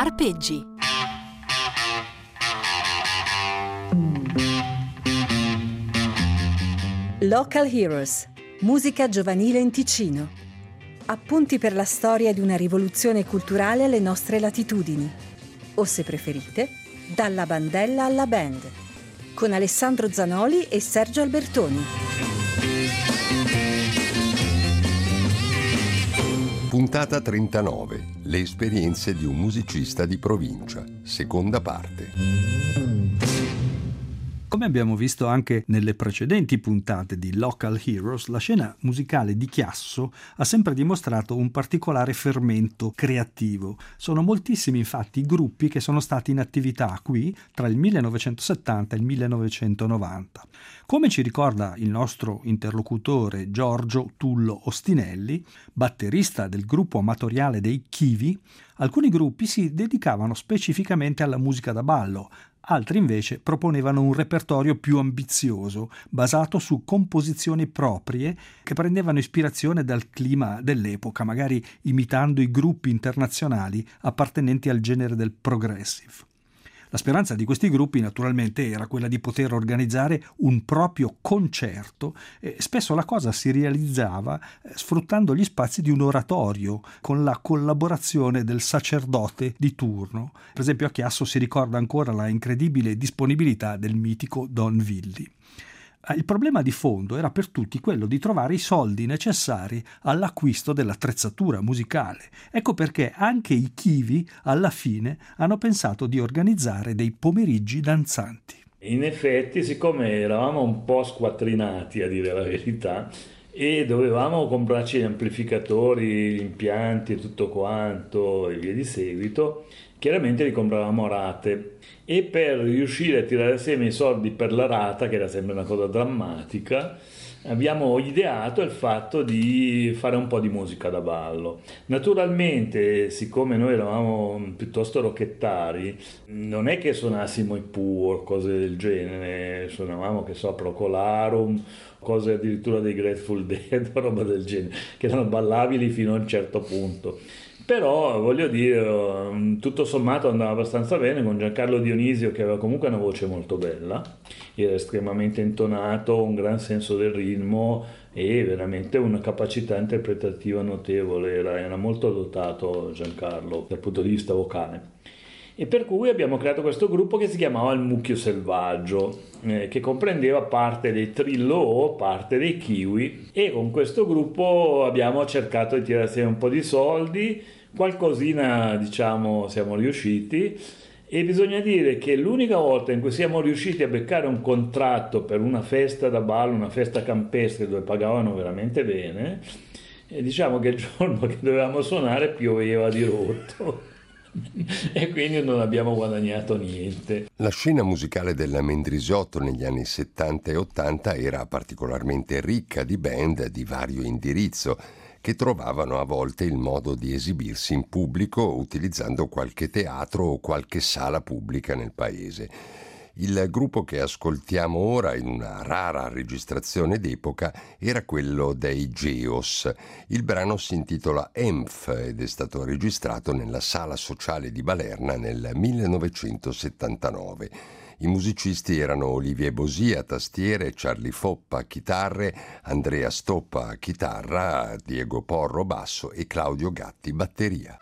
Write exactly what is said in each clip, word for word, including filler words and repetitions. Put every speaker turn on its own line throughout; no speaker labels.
Arpeggi.
Local Heroes, musica giovanile in Ticino. Appunti per la storia di una rivoluzione culturale alle nostre latitudini. O se preferite, dalla bandella alla band. Con Alessandro Zanoli e Sergio Albertoni.
Puntata trentanove. Le esperienze di un musicista di provincia. Seconda parte.
Come abbiamo visto anche nelle precedenti puntate di Local Heroes, la scena musicale di Chiasso ha sempre dimostrato un particolare fermento creativo. Sono moltissimi infatti i gruppi che sono stati in attività qui tra il millenovecentosettanta e il millenovecentonovanta. Come ci ricorda il nostro interlocutore Giorgio Tullo Ostinelli, batterista del gruppo amatoriale dei Chivi, alcuni gruppi si dedicavano specificamente alla musica da ballo, altri invece proponevano un repertorio più ambizioso, basato su composizioni proprie che prendevano ispirazione dal clima dell'epoca, magari imitando i gruppi internazionali appartenenti al genere del progressive. La speranza di questi gruppi naturalmente era quella di poter organizzare un proprio concerto e spesso la cosa si realizzava sfruttando gli spazi di un oratorio con la collaborazione del sacerdote di turno. Per esempio a Chiasso si ricorda ancora la incredibile disponibilità del mitico Don Villi. Il problema di fondo era per tutti quello di trovare i soldi necessari all'acquisto dell'attrezzatura musicale. Ecco perché anche i Chivi alla fine hanno pensato di organizzare dei pomeriggi danzanti.
In effetti, siccome eravamo un po' squattrinati, a dire la verità, e dovevamo comprarci gli amplificatori, gli impianti e tutto quanto e via di seguito, chiaramente li compravamo a rate, e per riuscire a tirare assieme i soldi per la rata, che era sempre una cosa drammatica, abbiamo ideato il fatto di fare un po' di musica da ballo. Naturalmente, siccome noi eravamo piuttosto rocchettari, non è che suonassimo i Pooh o cose del genere, suonavamo, che so, Procolarum, cose addirittura dei Grateful Dead o roba del genere, che erano ballabili fino a un certo punto. Però, voglio dire, tutto sommato andava abbastanza bene con Giancarlo Dionisio, che aveva comunque una voce molto bella, era estremamente intonato, un gran senso del ritmo e veramente una capacità interpretativa notevole, era, era molto dotato Giancarlo dal punto di vista vocale. E per cui abbiamo creato questo gruppo che si chiamava Il Mucchio Selvaggio, eh, che comprendeva parte dei Trillo, parte dei Kiwi, e con questo gruppo abbiamo cercato di tirare assieme un po' di soldi, qualcosina diciamo siamo riusciti, e bisogna dire che l'unica volta in cui siamo riusciti a beccare un contratto per una festa da ballo, una festa campestre dove pagavano veramente bene, e diciamo che il giorno che dovevamo suonare pioveva di rotto. E quindi non abbiamo guadagnato niente.
La scena musicale della Mendrisiotto negli anni settanta e ottanta era particolarmente ricca di band di vario indirizzo che trovavano a volte il modo di esibirsi in pubblico utilizzando qualche teatro o qualche sala pubblica nel paese. Il gruppo che ascoltiamo ora, in una rara registrazione d'epoca, era quello dei Geos. Il brano si intitola Emph ed è stato registrato nella Sala Sociale di Balerna nel millenovecentosettantanove. I musicisti erano Olivier Bosia, tastiere, Charlie Foppa, chitarre, Andrea Stoppa, chitarra, Diego Porro, basso e Claudio Gatti, batteria.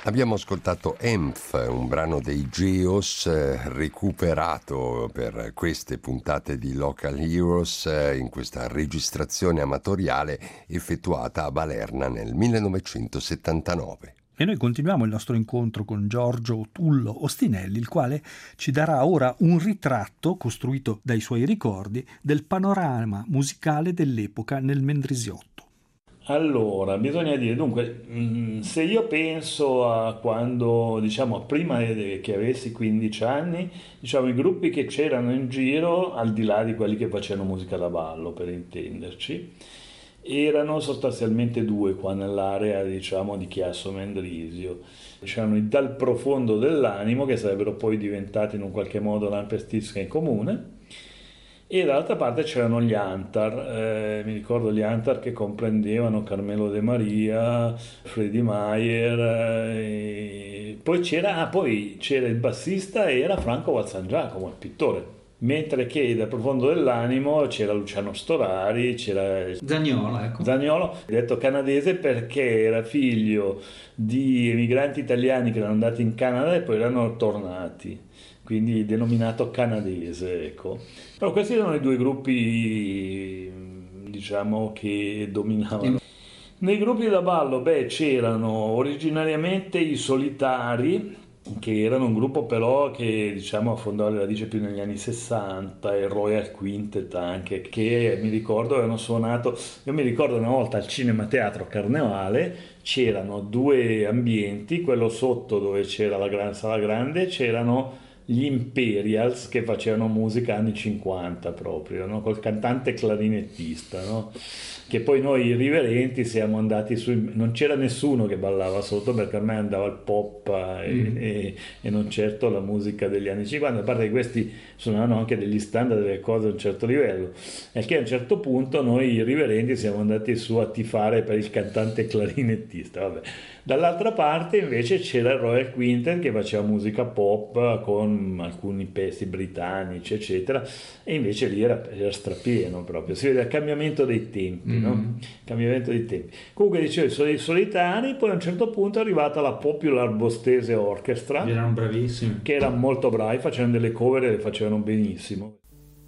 Abbiamo ascoltato Emph, un brano dei Geos eh, recuperato per queste puntate di Local Heroes eh, in questa registrazione amatoriale effettuata a Balerna nel millenovecentosettantanove.
E noi continuiamo il nostro incontro con Giorgio Tullo Ostinelli, il quale ci darà ora un ritratto costruito dai suoi ricordi del panorama musicale dell'epoca nel Mendrisiotto.
Allora, bisogna dire, dunque, se io penso a quando, diciamo, prima che avessi quindici anni, diciamo, i gruppi che c'erano in giro, al di là di quelli che facevano musica da ballo, per intenderci, erano sostanzialmente due qua nell'area, diciamo, di Chiasso Mendrisio. C'erano i Dal Profondo dell'Animo, che sarebbero poi diventati in un qualche modo l'Ampestisca in comune, e dall'altra parte c'erano gli Antar, eh, mi ricordo gli Antar che comprendevano Carmelo De Maria, Freddie Mayer, eh, poi, c'era, ah, poi c'era il bassista, era Franco Valsangiacomo, il pittore, mentre che dal profondo dell'animo c'era Luciano Storari, c'era
Zaniolo, ecco.
Zaniolo, detto canadese perché era figlio di emigranti italiani che erano andati in Canada e poi erano tornati, quindi denominato canadese, ecco. Però questi erano i due gruppi, diciamo, che dominavano. Nei gruppi da ballo, beh, c'erano originariamente i Solitari, che erano un gruppo però che, diciamo, affondava le radici più negli anni sessanta, e Royal Quintet anche, che mi ricordo avevano suonato, io mi ricordo una volta al Cinema Teatro Carnevale c'erano due ambienti, quello sotto dove c'era la gran, sala grande, c'erano gli Imperials che facevano musica anni cinquanta proprio, no? Col cantante clarinettista, no? Che poi noi irriverenti siamo andati su, non c'era nessuno che ballava sotto perché a me andava il pop e, mm. e, e non certo la musica degli anni cinquanta, a parte che questi suonavano anche degli standard, delle cose a un certo livello, e che a un certo punto noi irriverenti siamo andati su a tifare per il cantante clarinettista, vabbè. Dall'altra parte invece c'era il Royal Quintet che faceva musica pop con alcuni pezzi britannici eccetera, e invece lì era, era strapieno proprio, si vede il cambiamento dei tempi, mm-hmm. no? Cambiamento dei tempi. Comunque dicevo, sono i Solitari, poi a un certo punto è arrivata la Popular Bostese Orchestra,
erano bravissimi,
che erano molto bravi, facevano delle cover e le facevano benissimo.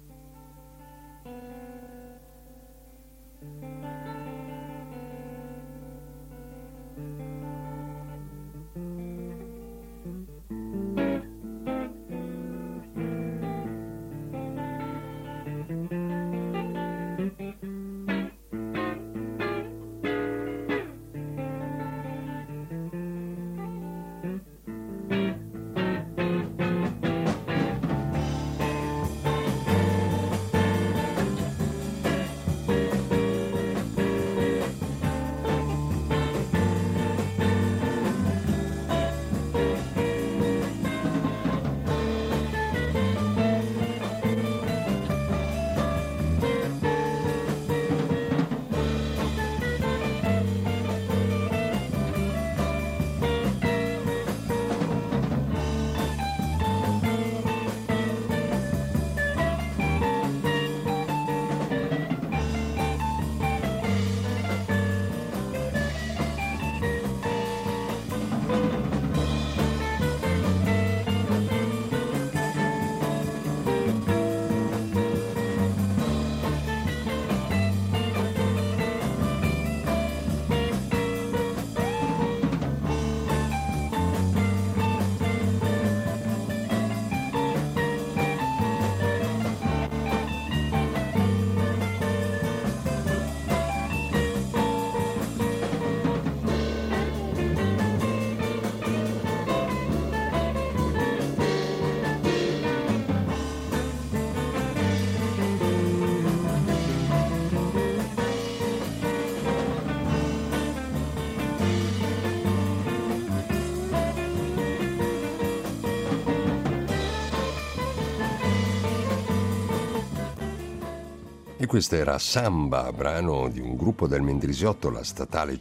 E questo era Samba, brano di un gruppo del Mendrisiotto, la statale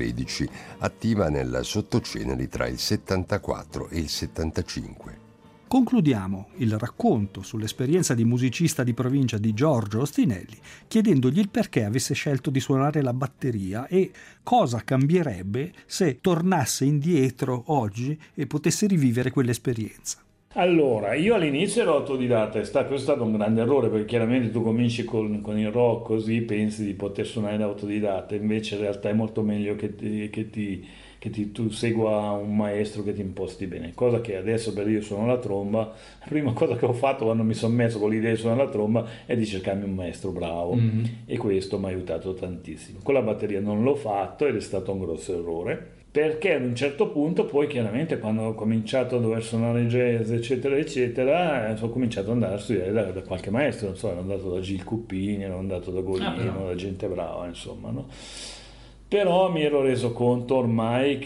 centotredici, attiva nel Sottoceneri tra il settantaquattro e il settantacinque.
Concludiamo il racconto sull'esperienza di musicista di provincia di Giorgio Ostinelli chiedendogli il perché avesse scelto di suonare la batteria e cosa cambierebbe se tornasse indietro oggi e potesse rivivere quell'esperienza.
Allora, io all'inizio ero autodidatta, è stato, questo è stato un grande errore, perché chiaramente tu cominci con, con il rock così pensi di poter suonare da autodidatta, invece in realtà è molto meglio che ti, che ti, che ti, tu segua un maestro che ti imposti bene, cosa che adesso, per io suono la tromba, la prima cosa che ho fatto quando mi sono messo con l'idea di suonare la tromba è di cercarmi un maestro bravo, mm-hmm. e questo mi ha aiutato tantissimo. Con la batteria non l'ho fatto ed è stato un grosso errore, perché ad un certo punto poi chiaramente quando ho cominciato a dover suonare jazz eccetera eccetera ho cominciato ad andare a studiare da, da qualche maestro, non so, ero andato da Gil Cuppini, ero andato da Golino, ah, da gente brava, insomma, no? Però mi ero reso conto ormai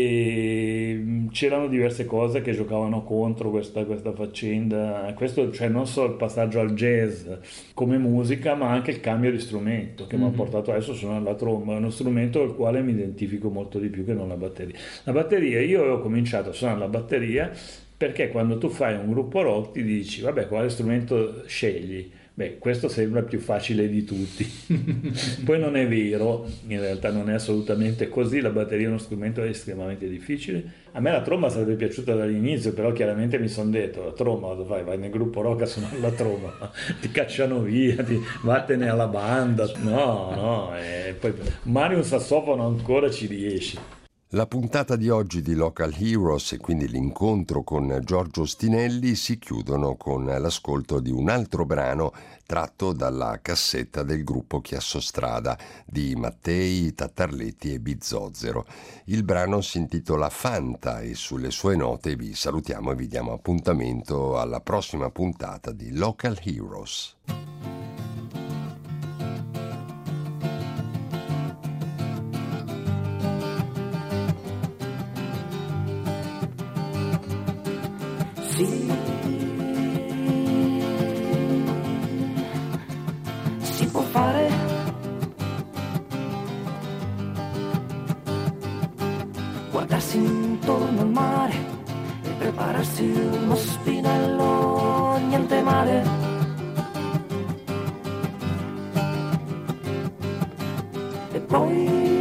che c'erano diverse cose che giocavano contro questa, questa faccenda, questo, cioè non solo il passaggio al jazz come musica, ma anche il cambio di strumento che mm-hmm. mi ha portato adesso a suonare la tromba, è uno strumento al quale mi identifico molto di più che non la batteria. La batteria, io ho cominciato a suonare la batteria perché quando tu fai un gruppo rock ti dici vabbè, quale strumento scegli? Beh, questo sembra più facile di tutti. Poi non è vero, in realtà non è assolutamente così, la batteria è uno strumento estremamente difficile. A me la tromba sarebbe piaciuta dall'inizio, però chiaramente mi sono detto, la tromba, cosa fai? Vai nel gruppo rock a suonare la tromba, ti cacciano via, ti vattene alla banda. No, no, e poi magari un sassofono ancora ci riesci.
La puntata di oggi di Local Heroes e quindi l'incontro con Giorgio Ostinelli si chiudono con l'ascolto di un altro brano tratto dalla cassetta del gruppo Chiassostrada di Mattei, Tattarletti e Bizzozero. Il brano si intitola Fanta e sulle sue note vi salutiamo e vi diamo appuntamento alla prossima puntata di Local Heroes.
Sì, si può fare, guardarsi intorno al mare e prepararsi uno spinello, niente male. E poi,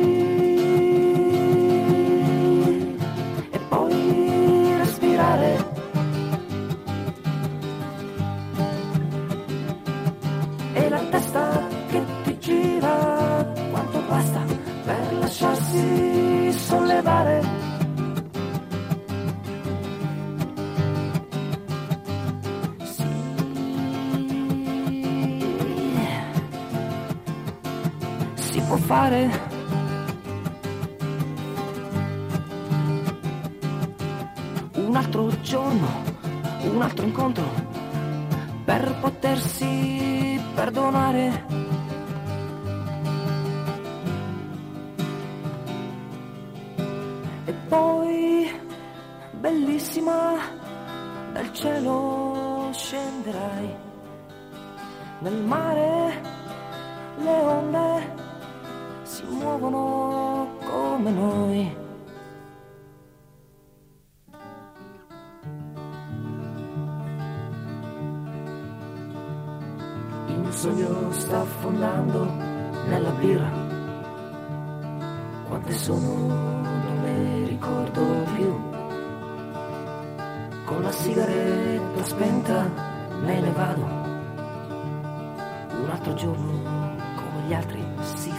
e poi respirare. Lasciarsi sollevare. Sì, si può fare. Un altro giorno, un altro incontro per potersi perdonare. Poi, bellissima, dal cielo scenderai. Nel mare le onde si muovono come noi. Il mio sogno sta affondando nella birra. Quante sono? Ricordo più, con la sigaretta spenta me ne vado, un altro giorno come gli altri, sì.